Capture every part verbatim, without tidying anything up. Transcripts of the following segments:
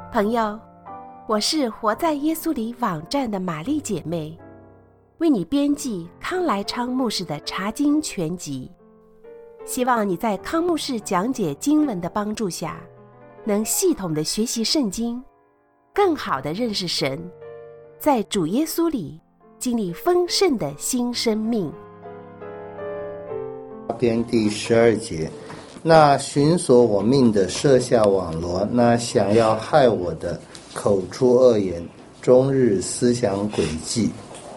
朋友，我是活在耶稣里网站的玛丽姐妹，为你编辑康来昌牧师的查经全集，希望你在康牧师讲解经文的帮助下，能系统的学习圣经，更好的认识神，在主耶稣里经历丰盛的新生命。 编第十二节，那寻索我命的设下网罗，那想要害我的口出恶言，终日思想诡计。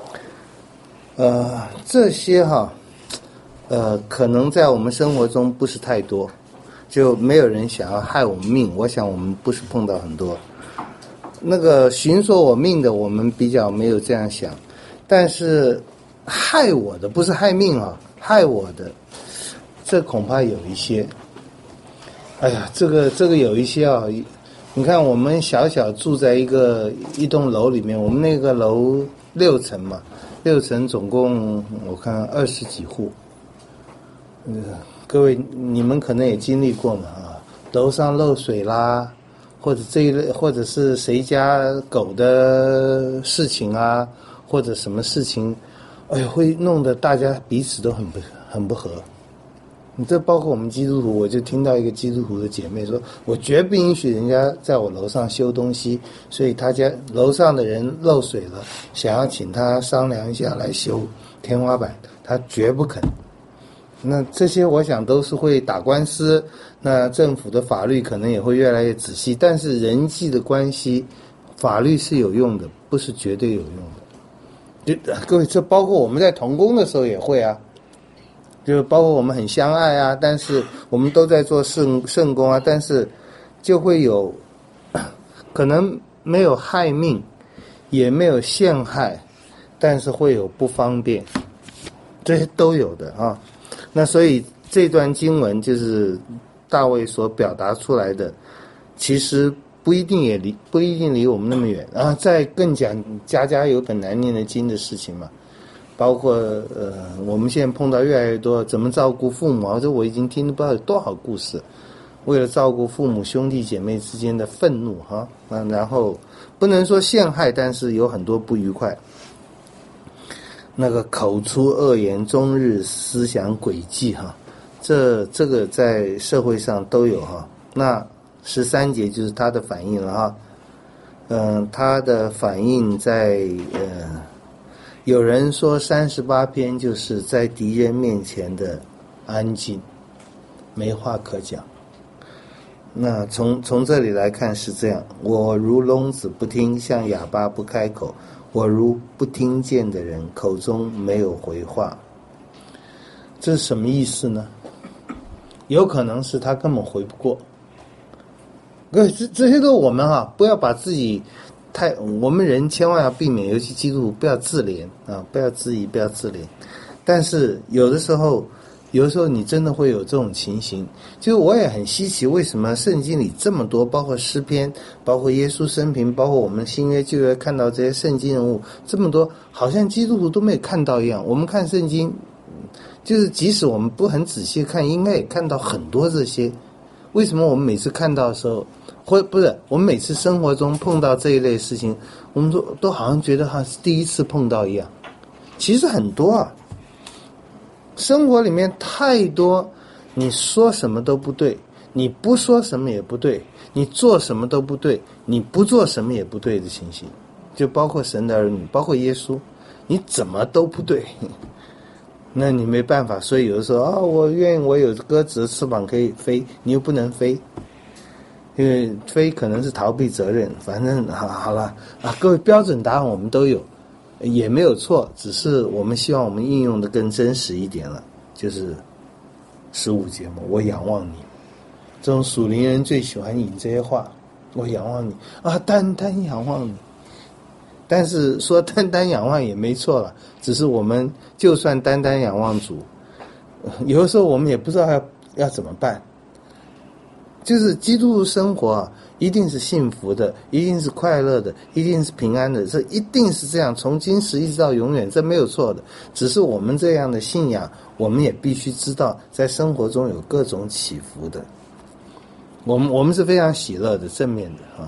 呃，这些哈，呃，可能在我们生活中不是太多，就没有人想要害我们命。我想我们不是碰到很多。那个寻索我命的，我们比较没有这样想，但是害我的不是害命啊，害我的。这恐怕有一些，哎呀，这个这个有一些啊，你看我们小小住在一个一栋楼里面，我们那个楼六层嘛，六层总共我看二十几户，呃，各位你们可能也经历过嘛啊，楼上漏水啦，或者这一类，或者是谁家狗的事情啊，或者什么事情，哎呀，会弄得大家彼此都很不很不和。这包括我们基督徒，我就听到一个基督徒的姐妹说，我绝不允许人家在我楼上修东西，所以他家楼上的人漏水了，想要请他商量一下来修天花板，他绝不肯。那这些我想都是会打官司，那政府的法律可能也会越来越仔细，但是人际的关系法律是有用的，不是绝对有用的。就各位，这包括我们在同工的时候也会啊，就包括我们很相爱啊，但是我们都在做圣圣工啊，但是就会有可能没有害命，也没有陷害，但是会有不方便，这些都有的啊。那所以这段经文就是大卫所表达出来的，其实不一定也离不一定离我们那么远啊。再更讲家家有本难念的经的事情嘛。包括呃，我们现在碰到越来越多怎么照顾父母啊，这我已经听了不知道有多少故事。为了照顾父母兄弟姐妹之间的愤怒哈，啊，然后不能说陷害，但是有很多不愉快。那个口出恶言，终日思想诡计哈，这这个在社会上都有哈。那十三节就是他的反应了哈，嗯、呃，他的反应在呃。有人说三十八篇就是在敌人面前的安静，没话可讲。那从从这里来看是这样，我如聋子不听，像哑巴不开口，我如不听见的人，口中没有回话。这是什么意思呢？有可能是他根本回不过。这这些都我们啊，不要把自己太，我们人千万要避免，尤其基督徒不要自怜啊，不要自疑，不要自怜。但是有的时候，有的时候你真的会有这种情形。就是我也很稀奇，为什么圣经里这么多，包括诗篇，包括耶稣生平，包括我们新约旧约看到这些圣经人物这么多，好像基督徒都没有看到一样。我们看圣经，就是即使我们不很仔细看，应该也看到很多这些。为什么我们每次看到的时候，或不是我们每次生活中碰到这一类事情，我们都都好像觉得好像是第一次碰到一样？其实很多啊，生活里面太多，你说什么都不对，你不说什么也不对，你做什么都不对，你不做什么也不对的情形，就包括神的儿女，包括耶稣，你怎么都不对。那你没办法，所以有的时候啊、哦，我愿意我有鸽子的翅膀可以飞，你又不能飞，因为飞可能是逃避责任。反正好好了啊，各位标准答案我们都有，也没有错，只是我们希望我们应用的更真实一点了。就是十五节嘛，我仰望你，这种属灵人最喜欢引这些话，我仰望你啊，单单仰望你。但是说单单仰望也没错了，只是我们就算单单仰望主，有的时候我们也不知道要要怎么办。就是基督徒生活啊，一定是幸福的，一定是快乐的，一定是平安的，这一定是这样，从今时一直到永远，这没有错的。只是我们这样的信仰，我们也必须知道，在生活中有各种起伏的。我们我们是非常喜乐的，正面的啊。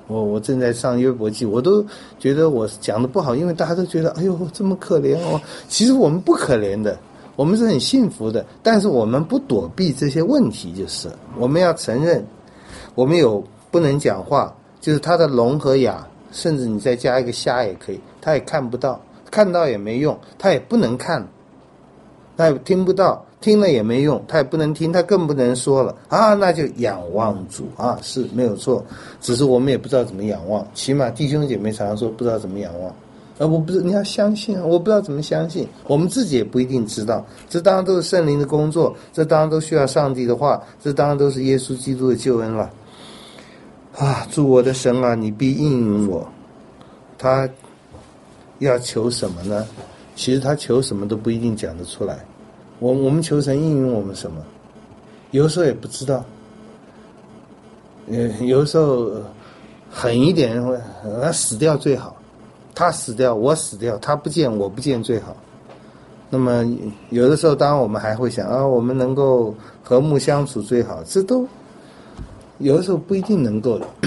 我我正在上约伯记，我都觉得我讲的不好，因为大家都觉得哎呦这么可怜哦。其实我们不可怜的，我们是很幸福的，但是我们不躲避这些问题，就是我们要承认，我们有不能讲话，就是他的聋和哑，甚至你再加一个瞎也可以，他也看不到，看到也没用，他也不能看，他也听不到，听了也没用，他也不能听，他更不能说了啊，那就仰望主啊，是没有错，只是我们也不知道怎么仰望，起码弟兄姐妹常常说不知道怎么仰望，啊，我不是你要相信啊，我不知道怎么相信，我们自己也不一定知道，这当然都是圣灵的工作，这当然都需要上帝的话，这当然都是耶稣基督的救恩了啊！主我的神啊，你必应允我。他要求什么呢？其实他求什么都不一定讲得出来。我我们求神应允我们什么？有的时候也不知道。呃，有的时候狠一点，他死掉最好。他死掉，我死掉，他不见，我不见最好。那么有的时候，当然我们还会想啊，我们能够和睦相处最好，这都有的时候不一定能够的。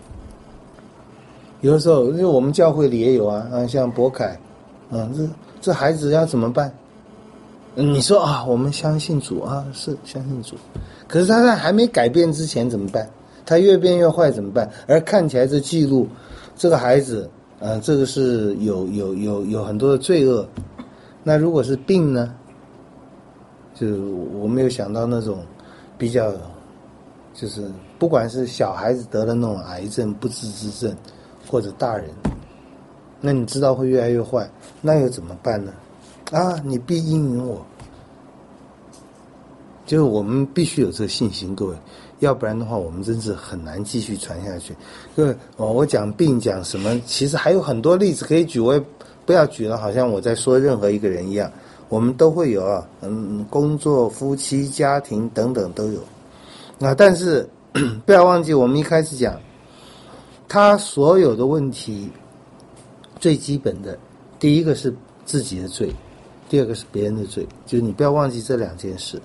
有的时候，因为我们教会里也有啊，啊，像博凯，啊，这这孩子要怎么办？你说啊，我们相信主啊，是相信主，可是他在还没改变之前怎么办？他越变越坏怎么办？而看起来这记录，这个孩子，呃，这个是有有有有很多的罪恶。那如果是病呢？就我没有想到那种比较，就是不管是小孩子得了那种癌症、不治之症，或者大人，那你知道会越来越坏，那又怎么办呢？啊，你必应允我。就是我们必须有这个信心，各位，要不然的话，我们真是很难继续传下去。各位，哦，我讲病讲什么，其实还有很多例子可以举，我也不要举了，好像我在说任何一个人一样。我们都会有啊，嗯，工作、夫妻、家庭等等都有。啊，但是不要忘记，我们一开始讲，他所有的问题，最基本的，第一个是自己的罪，第二个是别人的罪，就是你不要忘记这两件事。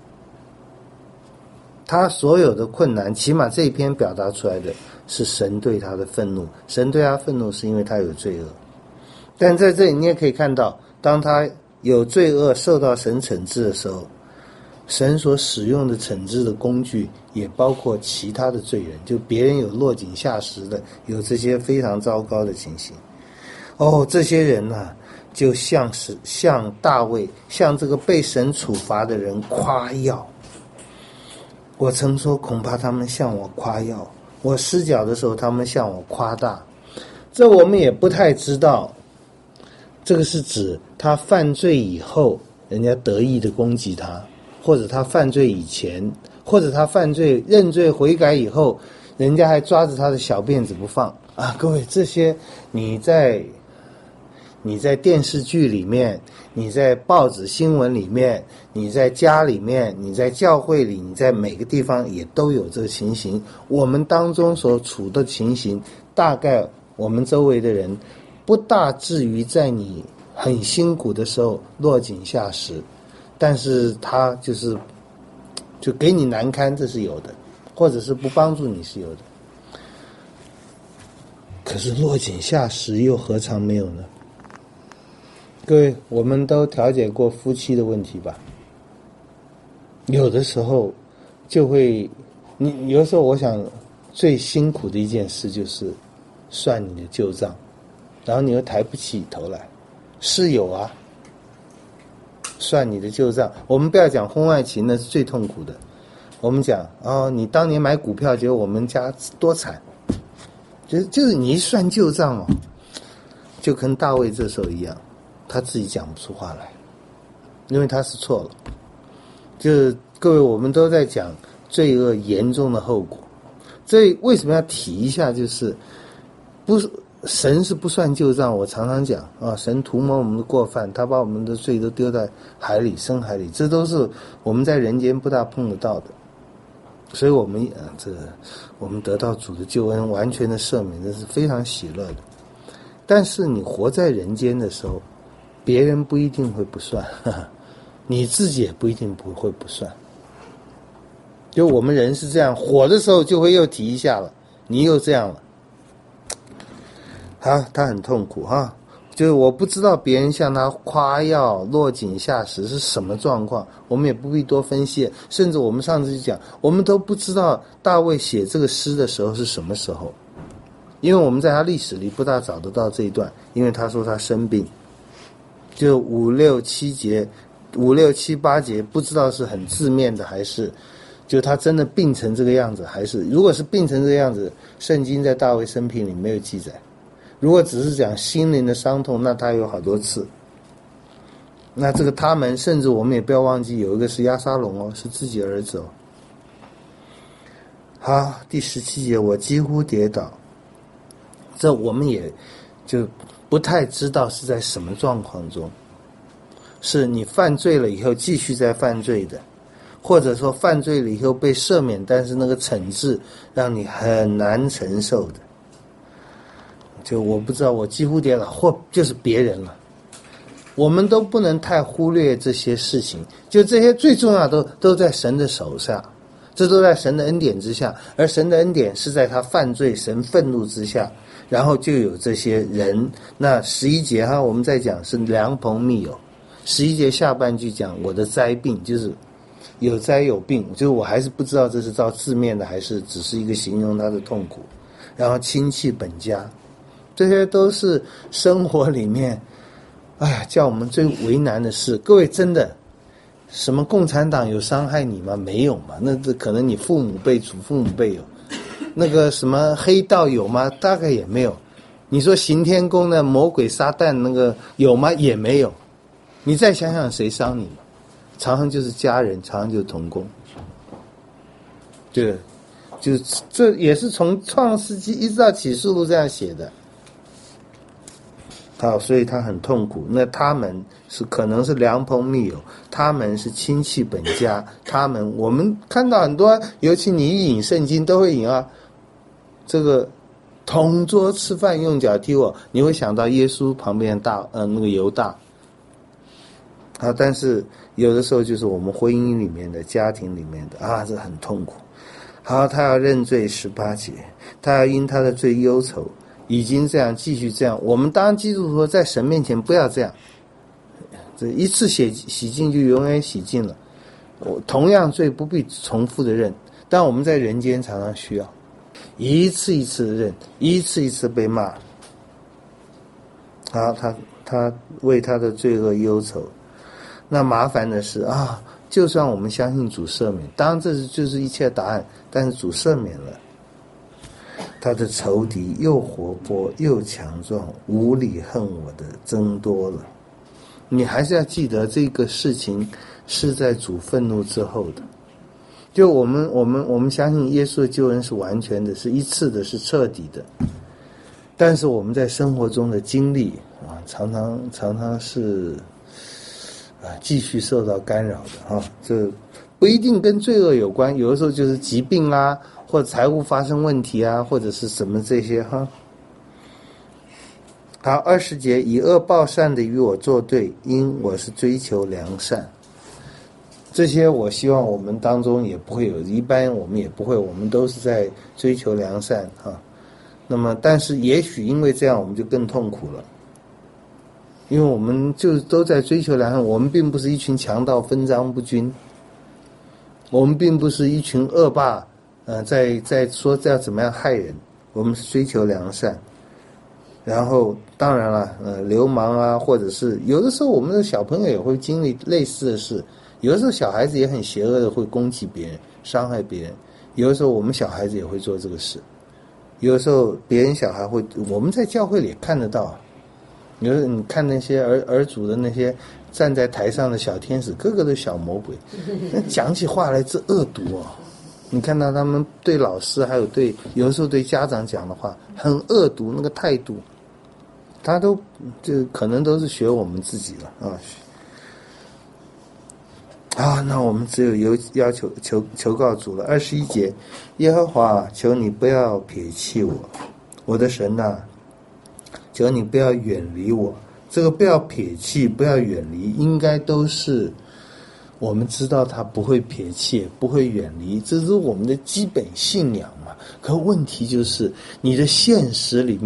他所有的困难，起码这一篇表达出来的是神对他的愤怒，神对他愤怒是因为他有罪恶。但在这里你也可以看到，当他有罪恶受到神惩治的时候，神所使用的惩治的工具也包括其他的罪人，就别人有落井下石的，有这些非常糟糕的情形。哦，这些人呢、啊，就像是像大卫，像这个被神处罚的人夸耀。我曾说，恐怕他们向我夸耀，我失脚的时候，他们向我夸大。这我们也不太知道，这个是指他犯罪以后，人家得意的攻击他，或者他犯罪以前，或者他犯罪认罪悔改以后，人家还抓着他的小辫子不放啊！各位，这些你在你在电视剧里面，你在报纸新闻里面，你在家里面，你在教会里，你在每个地方也都有这个情形。我们当中所处的情形，大概我们周围的人不大至于在你很辛苦的时候落井下石，但是他就是就给你难堪，这是有的，或者是不帮助你是有的。可是落井下石又何尝没有呢？各位，我们都调解过夫妻的问题吧？有的时候就会，你有的时候我想最辛苦的一件事就是算你的旧账，然后你又抬不起头来。室友啊，算你的旧账。我们不要讲婚外情，那是最痛苦的。我们讲哦，你当年买股票，结果我们家多惨，就是就是你一算旧账哦，就跟大卫这时候一样。他自己讲不出话来，因为他是错了。就是各位，我们都在讲罪恶严重的后果，这为什么要提一下？就是不是神是不算旧账。我常常讲啊，神涂抹我们的过犯，他把我们的罪都丢在海里、深海里，这都是我们在人间不大碰得到的。所以我们啊，这个我们得到主的救恩，完全的赦免，这是非常喜乐的。但是你活在人间的时候，别人不一定会不算，呵呵，你自己也不一定不会不算。就我们人是这样，火的时候就会又提一下了，你又这样了， 好，他很痛苦哈，就是我不知道别人向他夸耀落井下石是什么状况，我们也不必多分析，甚至我们上次就讲，我们都不知道大卫写这个诗的时候是什么时候，因为我们在他历史里不大找得到这一段，因为他说他生病，就五六七节五六七八节不知道是很字面的，还是就他真的病成这个样子，还是如果是病成这个样子，圣经在大卫生平里没有记载，如果只是讲心灵的伤痛，那他有好多次。那这个他们，甚至我们也不要忘记有一个是押沙龙哦，是自己儿子哦。好，第十七节，我几乎跌倒，这我们也就不太知道是在什么状况中，是你犯罪了以后继续在犯罪的，或者说犯罪了以后被赦免，但是那个惩治让你很难承受的。就我不知道，我几乎跌倒，或就是别人了。我们都不能太忽略这些事情，就这些最重要的都都在神的手上，这都在神的恩典之下，而神的恩典是在他犯罪神愤怒之下，然后就有这些人。那十一节哈，我们在讲是良朋密友，十一节下半句讲我的灾病，就是有灾有病，就是我还是不知道这是照字面的还是只是一个形容他的痛苦。然后亲戚本家，这些都是生活里面哎呀叫我们最为难的事。各位真的什么共产党有伤害你吗？没有嘛，那这可能你父母辈祖父母辈有。那个什么黑道有吗？大概也没有。你说行天宫的魔鬼撒旦那个有吗？也没有。你再想想谁伤你嘛？常常就是家人，常常就是同工。对，就是这也是从创世纪一直到启示录这样写的。好，所以他很痛苦。那他们是可能是良朋密友，他们是亲戚本家，他们我们看到很多，尤其你一引圣经都会引啊，这个同桌吃饭用脚踢我，你会想到耶稣旁边大呃那个犹大。啊，但是有的时候就是我们婚姻里面的、家庭里面的啊，这很痛苦。好，他要认罪十八节，他要因他的罪忧愁。已经这样，继续这样。我们当基督徒在神面前不要这样，这一次洗洗净就永远洗净了。同样罪不必重复的认，但我们在人间常常需要一次一次的认，一次一次被骂。好，他他为他的罪恶忧愁。那麻烦的是啊，就算我们相信主赦免，当然这是就是一切答案，但是主赦免了。他的仇敌又活泼又强壮，无理恨我的增多了。你还是要记得这个事情是在主愤怒之后的。就我们我们我们相信耶稣的救恩是完全的，是一次的，是彻底的。但是我们在生活中的经历啊，常常常常是啊继续受到干扰的啊。这不一定跟罪恶有关，有的时候就是疾病啊。或者财务发生问题啊，或者是什么这些哈。好，二十节，以恶报善的与我作对，因我是追求良善。这些我希望我们当中也不会有，一般我们也不会，我们都是在追求良善哈。那么，但是也许因为这样，我们就更痛苦了，因为我们就都在追求良善，我们并不是一群强盗分赃不均，我们并不是一群恶霸。呃，在在说要怎么样害人，我们是追求良善。然后当然了，呃，流氓啊，或者是有的时候我们的小朋友也会经历类似的事，有的时候小孩子也很邪恶的会攻击别人、伤害别人，有的时候我们小孩子也会做这个事，有的时候别人小孩会，我们在教会里也看得到，有的你看那些儿儿主的那些站在台上的小天使，个个都小魔鬼，讲起话来这恶毒哦。你看到他们对老师还有对有的时候对家长讲的话很恶毒，那个态度他都就可能都是学我们自己了啊。啊，那我们只有有要求求求告主了。二十一节，耶和华，求你不要撇弃我，我的神啊，求你不要远离我。这个不要撇弃，不要远离，应该都是我们知道他不会撇弃，不会远离，这是我们的基本信仰嘛。可问题就是你的现实里面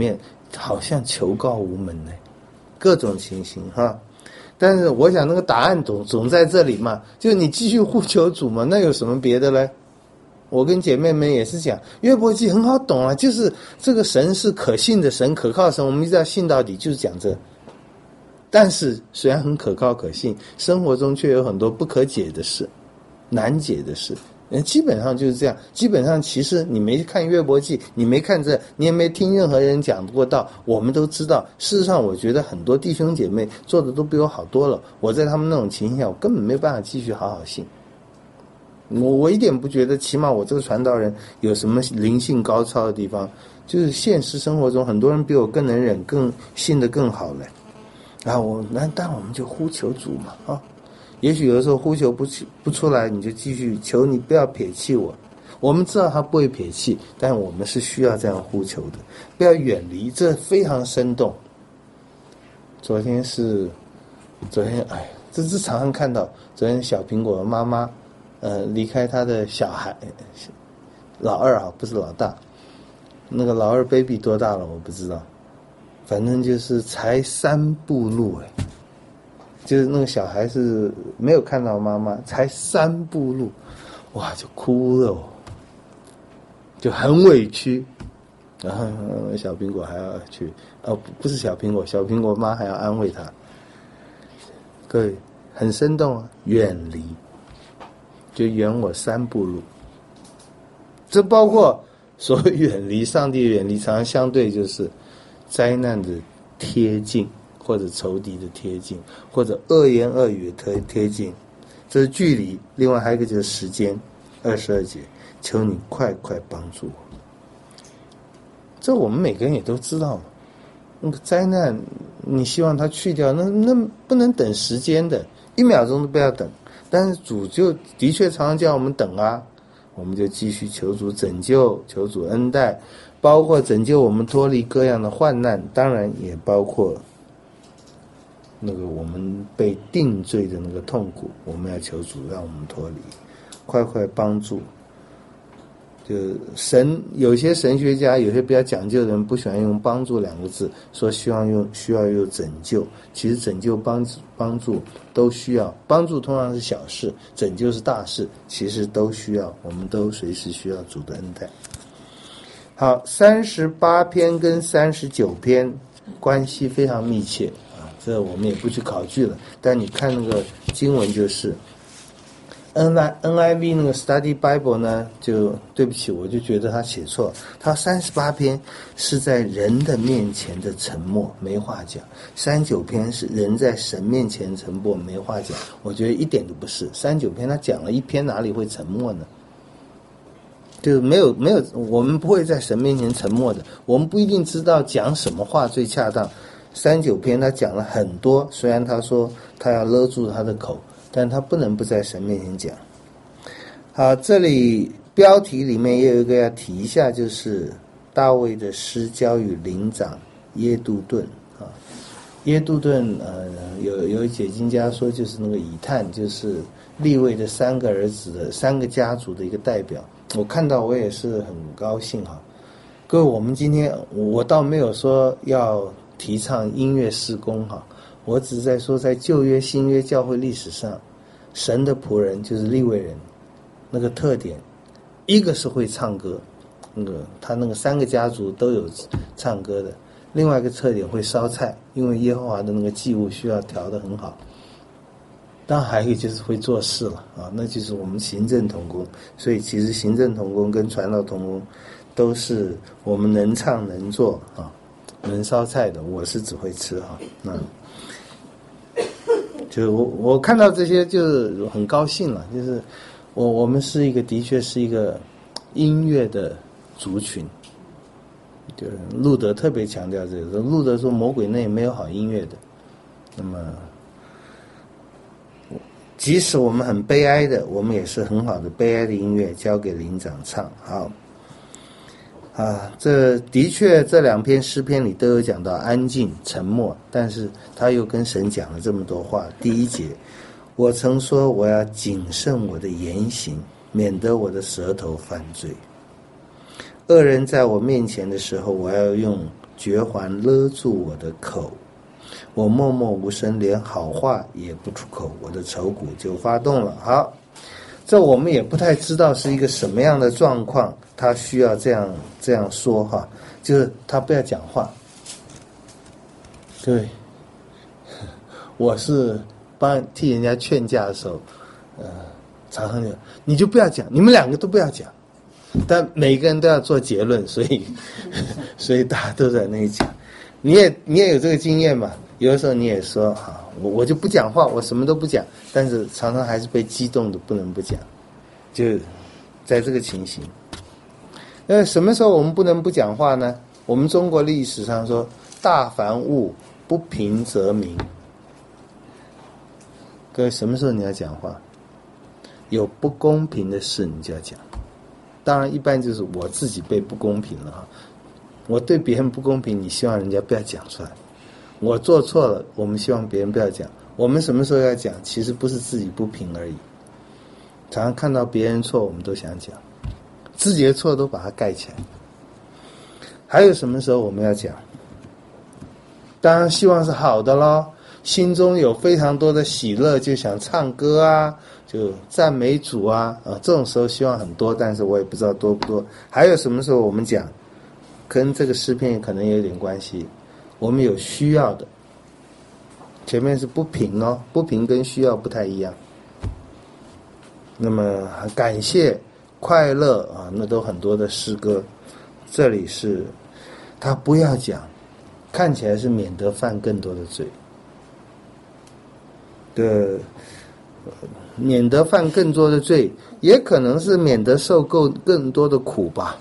好像求告无门呢，各种情形哈。但是我想那个答案总总在这里嘛，就你继续呼求主嘛，那有什么别的嘞？我跟姐妹们也是讲，约伯记很好懂啊，就是这个神是可信的神，可靠的神，我们一直要信到底，就是讲这。但是虽然很可靠可信，生活中却有很多不可解的事，难解的事。基本上就是这样，基本上其实你没看约伯记，你没看这，你也没听任何人讲过道，我们都知道。事实上我觉得很多弟兄姐妹做的都比我好多了，我在他们那种情形下，我根本没办法继续好好信。我我一点不觉得，起码我这个传道人有什么灵性高超的地方，就是现实生活中很多人比我更能忍，更信得更好了。然后我那但我们就呼求主嘛啊，也许有的时候呼求不不出来，你就继续求你不要撇弃我。我们知道他不会撇弃，但我们是需要这样呼求的，不要远离，这非常生动。昨天是昨天哎，这是常常看到，昨天小苹果的妈妈呃离开他的小孩老二啊，不是老大，那个老二 baby 多大了我不知道，反正就是才三步路哎，就是那个小孩是没有看到妈妈，才三步路，哇就哭了哦，就很委屈，然后小苹果还要去哦，不是小苹果，小苹果妈还要安慰他。各位很生动啊，远离就远我三步路，这包括所谓远离上帝，远离常常相对就是灾难的贴近，或者仇敌的贴近，或者恶言恶语的贴近，这是距离。另外还有一个就是时间，二十二节，求你快快帮助我。这我们每个人也都知道嘛，那个灾难你希望它去掉，那那不能等时间的，一秒钟都不要等。但是主就的确常常叫我们等啊，我们就继续求主拯救，求主恩待，包括拯救我们脱离各样的患难，当然也包括那个我们被定罪的那个痛苦，我们要求主让我们脱离，快快帮助。就神有些神学家，有些比较讲究的人不喜欢用帮助两个字，说希望用需要用拯救，其实拯救帮帮助都需要，帮助通常是小事，拯救是大事，其实都需要，我们都随时需要主的恩待。好，三十八篇跟三十九篇关系非常密切啊，这我们也不去考据了，但你看那个经文就是。N I V 那个 Study Bible 呢，就对不起，我就觉得他写错，他三十八篇是在人的面前的沉默，没话讲；三十九篇是人在神面前沉默，没话讲。我觉得一点都不是，三十九篇他讲了一篇，哪里会沉默呢？就是没有没有，我们不会在神面前沉默的，我们不一定知道讲什么话最恰当。三十九篇他讲了很多，虽然他说他要勒住他的口，但他不能不在神面前讲。好，这里标题里面也有一个要提一下，就是大卫的诗交与灵长耶杜顿啊。耶杜顿呃，有有解经家说就是那个以探，就是利未的三个儿子的三个家族的一个代表。我看到我也是很高兴哈。各位，我们今天我倒没有说要提倡音乐事工哈。我只是在说，在旧约、新约教会历史上，神的仆人就是利未人，那个特点，一个是会唱歌，那个他那个三个家族都有唱歌的；另外一个特点会烧菜，因为耶和华的那个祭物需要调得很好。当然还有一个就是会做事了啊，那就是我们行政同工。所以其实行政同工跟传道同工都是我们能唱能做啊，能烧菜的。我是只会吃啊，那。就是我我看到这些就是很高兴了，就是我我们是一个的确是一个音乐的族群，就是路德特别强调这个，路德说魔鬼内没有好音乐的，那么即使我们很悲哀的，我们也是很好的悲哀的音乐交给灵长唱。好啊，这的确这两篇诗篇里都有讲到安静沉默，但是他又跟神讲了这么多话。第一节，我曾说我要谨慎我的言行，免得我的舌头犯罪。恶人在我面前的时候，我要用绝环勒住我的口，我默默无声，连好话也不出口，我的愁骨就发动了。好，这我们也不太知道是一个什么样的状况，他需要这样这样说哈，就是他不要讲话。对，我是帮替人家劝架的时候，呃，常常就你就不要讲，你们两个都不要讲，但每个人都要做结论，所以所以大家都在那里讲。你也你也有这个经验嘛？有的时候你也说好，我我就不讲话，我什么都不讲，但是常常还是被激动的不能不讲，就在这个情形。那什么时候我们不能不讲话呢？我们中国历史上说，大凡物不平则鸣。各位，什么时候你要讲话？有不公平的事你就要讲。当然一般就是我自己被不公平了哈，我对别人不公平，你希望人家不要讲出来。我做错了，我们希望别人不要讲。我们什么时候要讲？其实不是自己不平而已。常常看到别人错，我们都想讲，自己的错都把它盖起来。还有什么时候我们要讲？当然希望是好的咯，心中有非常多的喜乐，就想唱歌啊，就赞美主啊，啊，这种时候希望很多，但是我也不知道多不多。还有什么时候我们讲？跟这个诗篇也可能有点关系，我们有需要的，前面是不平哦，不平跟需要不太一样。那么感谢、快乐啊，那都很多的诗歌。这里是他不要讲，看起来是免得犯更多的罪的，免得犯更多的罪，也可能是免得受够更多的苦吧。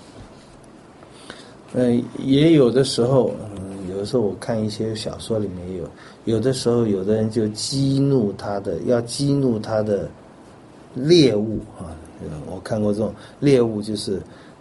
嗯，也有的时候，嗯，有的时候我看一些小说里面也有，有的时候有的人就激怒他的，要激怒他的猎物啊。我看过这种猎物，就是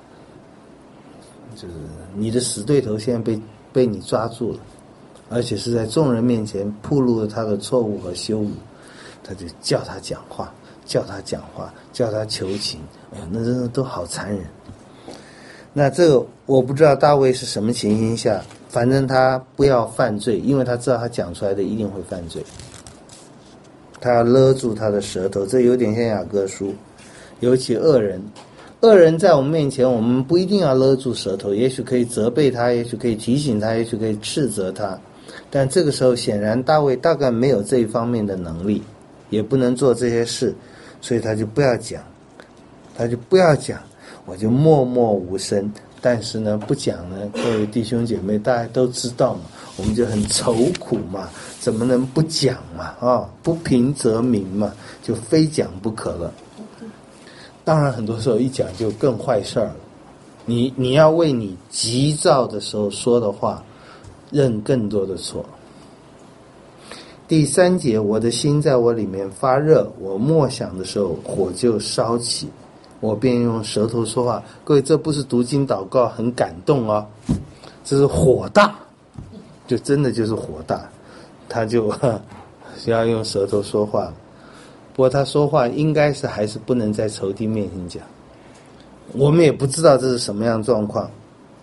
就是你的死对头现在被被你抓住了，而且是在众人面前暴露了他的错误和羞辱，他就叫他讲话，叫他讲话，叫他求情。哎呀，那真的都好残忍。那这个我不知道大卫是什么情形下，反正他不要犯罪，因为他知道他讲出来的一定会犯罪，他要勒住他的舌头。这有点像雅各书，尤其恶人，恶人在我们面前，我们不一定要勒住舌头，也许可以责备他，也许可以提醒他，也许可以斥责他，但这个时候显然大卫大概没有这一方面的能力，也不能做这些事，所以他就不要讲，他就不要讲，我就默默无声。但是呢，不讲呢，各位弟兄姐妹大家都知道嘛，我们就很愁苦嘛，怎么能不讲嘛？啊，不平则鸣嘛，就非讲不可了。当然很多时候一讲就更坏事儿了，你你要为你急躁的时候说的话认更多的错。第三节，我的心在我里面发热，我默想的时候火就烧起，我便用舌头说话。各位，这不是读经祷告很感动啊，这是火大，就真的就是火大，他就要用舌头说话。不过他说话应该是还是不能在仇敌面前讲，我们也不知道这是什么样状况。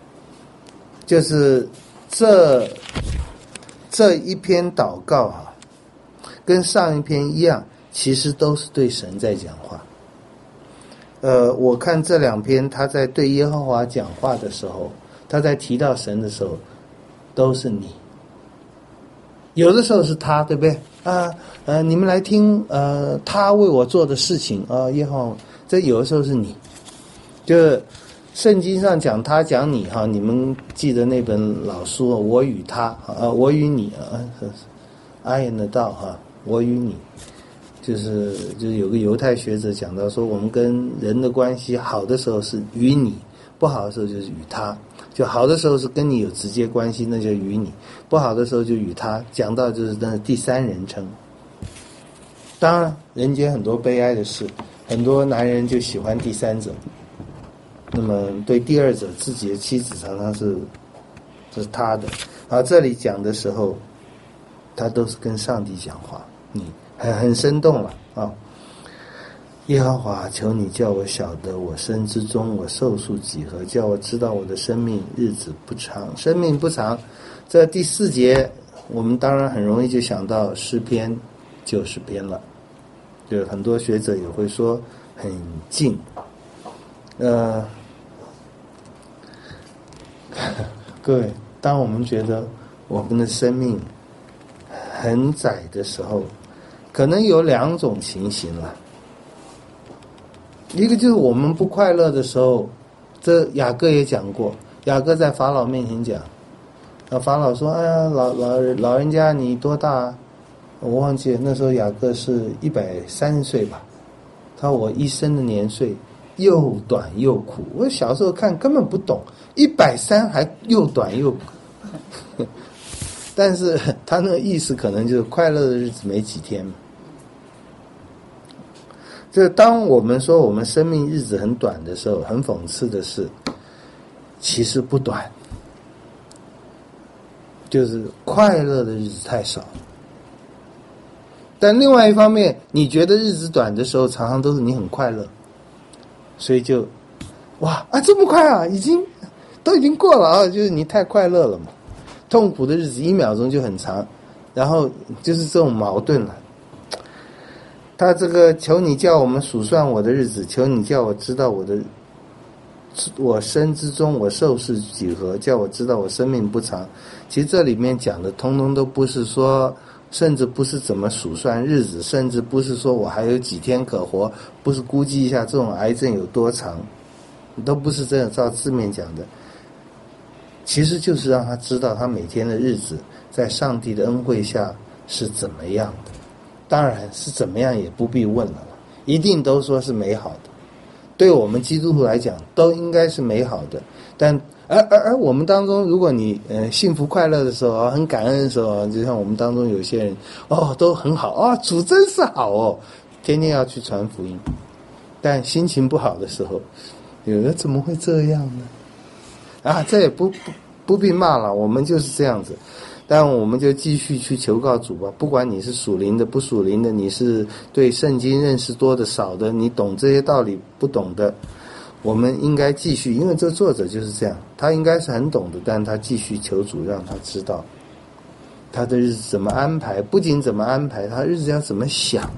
就是这这一篇祷告啊，跟上一篇一样，其实都是对神在讲话。呃，我看这两篇他在对耶和华讲话的时候，他在提到神的时候，都是你。有的时候是他，对不对啊？呃，你们来听，呃，他为我做的事情啊、呃，耶和华。这有的时候是你，就是圣经上讲他讲你哈，你们记得那本老书，我与他，呃，我与你啊 ，I and thou 哈，我与你。就是就是有个犹太学者讲到说，我们跟人的关系好的时候是与你，不好的时候就是与他。就好的时候是跟你有直接关系，那就与你；不好的时候就与他。讲到就是那第三人称。当然，人间很多悲哀的事，很多男人就喜欢第三者。那么对第二者，自己的妻子常常是这是他的。而这里讲的时候，他都是跟上帝讲话，你。很很生动了啊！ 耶和华，求你叫我晓得我生之中我寿数几何，叫我知道我的生命日子不长。生命不长，这第四节我们当然很容易就想到诗篇九十篇了，就很多学者也会说很近。呃，各位，当我们觉得我们的生命很窄的时候，可能有两种情形了。一个就是我们不快乐的时候，这雅各也讲过，雅各在法老面前讲，那法老说：“哎呀，老老老人家你多大？我忘记了，那时候雅各是一百三十岁吧。他说我一生的年岁又短又苦。我小时候看根本不懂，一百三还又短又苦。但是他那个意思可能就是快乐的日子没几天。这当我们说我们生命日子很短的时候，很讽刺的是，其实不短，就是快乐的日子太少。但另外一方面，你觉得日子短的时候，常常都是你很快乐，所以就哇啊这么快啊，已经都已经过了啊，就是你太快乐了嘛。痛苦的日子一秒钟就很长，然后就是这种矛盾了。他这个求你叫我们数算我的日子，求你叫我知道我的我生之中我寿是几何，叫我知道我生命不长。其实这里面讲的通通都不是说，甚至不是怎么数算日子，甚至不是说我还有几天可活，不是估计一下这种癌症有多长，都不是这样照字面讲的。其实就是让他知道他每天的日子在上帝的恩惠下是怎么样的。当然是怎么样也不必问了，一定都说是美好的。对我们基督徒来讲，都应该是美好的。但而而而我们当中，如果你呃幸福快乐的时候，很感恩的时候，就像我们当中有些人哦都很好啊、哦，主真是好哦，天天要去传福音。但心情不好的时候，有人怎么会这样呢？啊，这也不不不必骂了，我们就是这样子。但我们就继续去求告主吧，不管你是属灵的不属灵的，你是对圣经认识多的少的，你懂这些道理不懂的，我们应该继续，因为这作者就是这样，他应该是很懂的，但他继续求主让他知道他的日子怎么安排，不仅怎么安排，他日子要怎么想。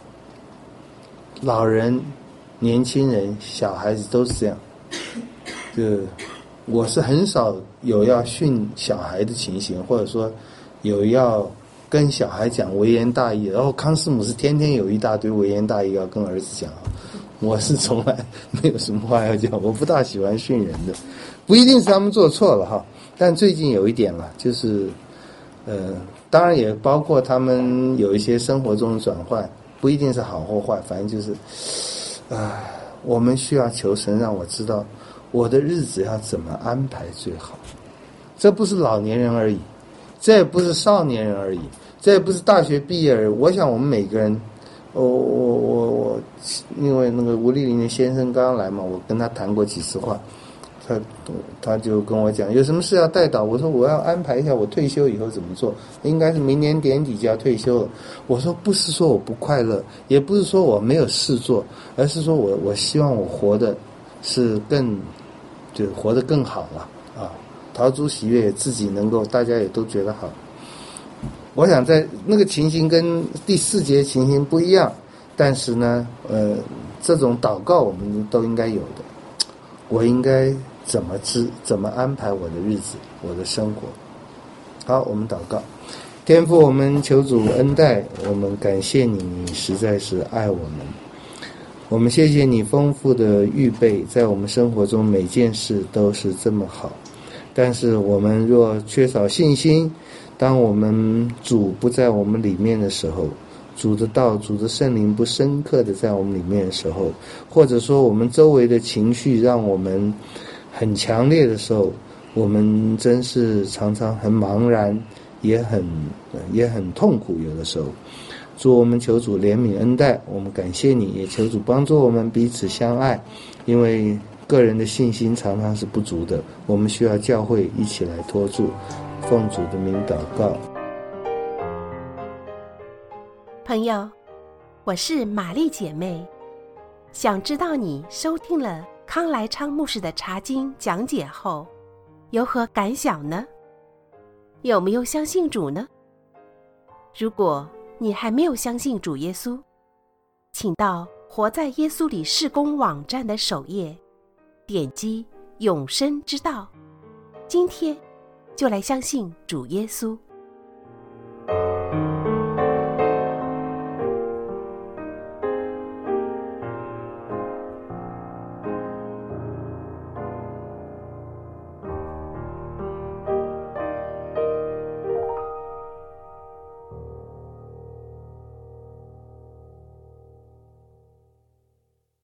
老人、年轻人、小孩子都是这样，就我是很少有要训小孩的情形，或者说有要跟小孩讲微言大义，然后康师母是天天有一大堆微言大义要跟儿子讲，我是从来没有什么话要讲，我不大喜欢训人的，不一定是他们做错了哈，但最近有一点了，就是呃，当然也包括他们有一些生活中的转换，不一定是好或坏，反正就是啊，我们需要求神让我知道我的日子要怎么安排最好。这不是老年人而已，这也不是少年人而已，这也不是大学毕业而已。我想我们每个人，我我我我，因为那个吴丽玲的先生刚刚来嘛，我跟他谈过几次话，他他就跟我讲有什么事要带导，我说我要安排一下我退休以后怎么做，应该是明年年底就要退休了。我说不是说我不快乐，也不是说我没有事做，而是说我我希望我活的是更就活得更好了啊，陶朱喜悦，自己能够大家也都觉得好。我想在那个情形跟第四节情形不一样，但是呢呃这种祷告我们都应该有的。我应该怎么知怎么安排我的日子，我的生活。好，我们祷告。天父，我们求主恩待，我们感谢你，你实在是爱我们。我们谢谢你丰富的预备，在我们生活中每件事都是这么好。但是我们若缺少信心，当我们主不在我们里面的时候，主的道、主的圣灵不深刻的在我们里面的时候，或者说我们周围的情绪让我们很强烈的时候，我们真是常常很茫然，也很也很痛苦。有的时候，主，我们求主怜悯恩待，我们感谢你，也求主帮助我们彼此相爱，因为个人的信心常常是不足的，我们需要教会一起来托住。奉主的名祷告。 朋友，我是玛丽姐妹， 想知道你收听了康来昌牧师的查经讲解后有何感想呢？有没有相信主呢？如果你还没有相信主耶稣，请到活在耶稣里事工网站的首页，点击永生之道，今天就来相信主耶稣。